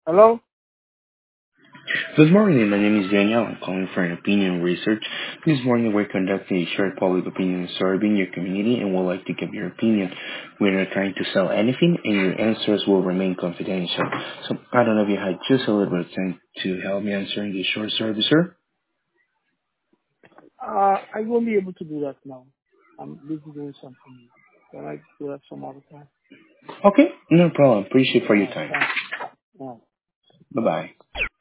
Hello? Good morning. My name is Daniel. I'm calling for an opinion research. This morning we're conducting a short public opinion survey in your community and would like to get your opinion. We're not trying to sell anything and your answers will remain confidential. So I don't know if you had just a little bit of time to help me answering this short survey, sir. I won't be able to do that now. I'm busy doing something. Can I do that some other time? Okay, no problem. Appreciate for All your right, time. thanks. All right. Bye-bye.